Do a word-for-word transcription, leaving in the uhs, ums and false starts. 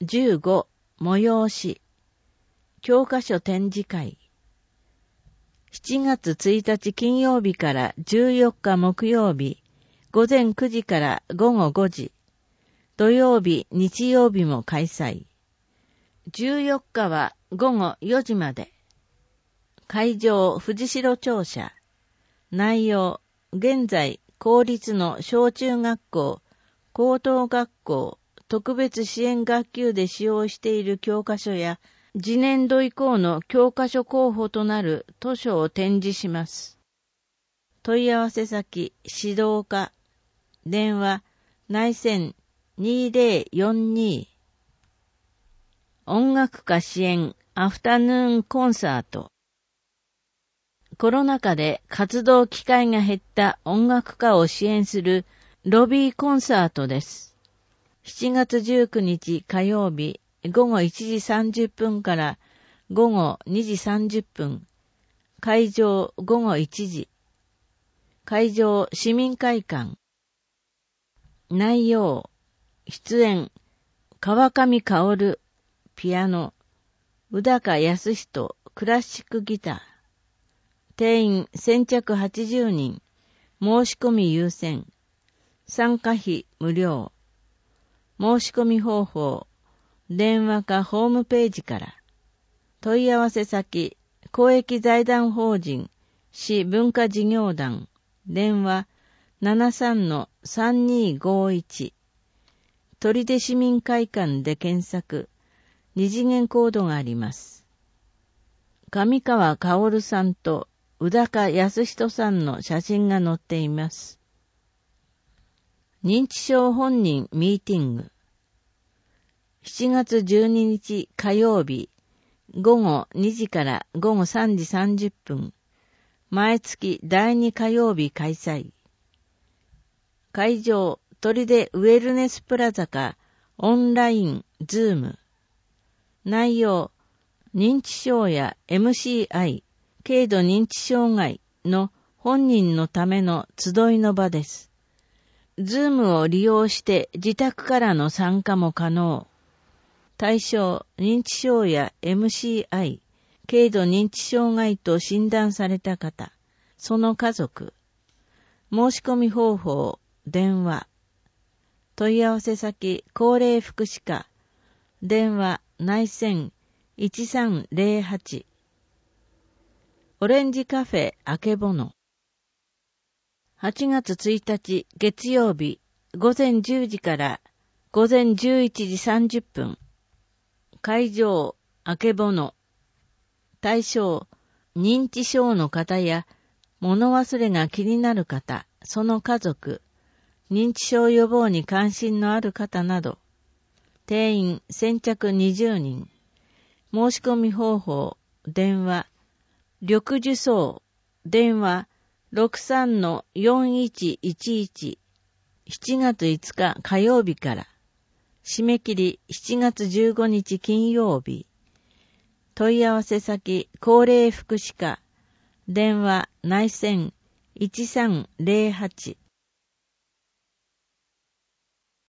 じゅうご、催し、教科書展示会。しちがつついたち金曜日からじゅうよっか木曜日、午前くじから午後ごじ、土曜日、日曜日も開催。じゅうよっかは午後よじまで。会場、藤代庁舎。内容、現在、公立の小中学校、高等学校、特別支援学級で使用している教科書や、次年度以降の教科書候補となる図書を展示します。問い合わせ先、指導課、電話、内線にぜろよんに。音楽家支援、アフタヌーンコンサート。コロナ禍で活動機会が減った音楽家を支援するロビーコンサートです。しちがつじゅうくにち火曜日、午後いちじさんじゅっぷんから午後にじさんじゅっぷん。会場午後いちじ。会場市民会館。内容、出演、川上薫、ピアノ、宇高康人、クラシックギター。定員先着はちじゅうにん。申し込み優先。参加費無料。申し込み方法。電話かホームページから。問い合わせ先。公益財団法人市文化事業団。電話 ななさんのさんにーごーいち。取手市民会館で検索。二次元コードがあります。上川薫さんと宇高康人さんの写真が載っています。認知症本人ミーティング。しちがつじゅうににち火曜日、午後にじから午後さんじさんじゅっぷん、毎月だいに火曜日開催。会場、取手ウェルネスプラザか、オンライン、ズーム。内容、認知症や エムシーアイ、軽度認知障害の本人のための集いの場です。ズームを利用して自宅からの参加も可能。対象、認知症や エムシーアイ、軽度認知障害と診断された方、その家族。申し込み方法、電話。問い合わせ先、高齢福祉課。電話、内線いちさんぜろはち。オレンジカフェあけぼの。はちがつついたち月曜日、午前じゅうじから午前じゅういちじさんじゅっぷん。会場、あけぼの。対象、認知症の方や物忘れが気になる方、その家族、認知症予防に関心のある方など。定員先着にじゅうにん。申し込み方法、電話、緑樹荘、電話、ろくさんのよんいちいちいち。しちがついつか火曜日から。締め切りしちがつじゅうごにち金曜日。問い合わせ先、高齢福祉課。電話、内線いちさんぜろはち。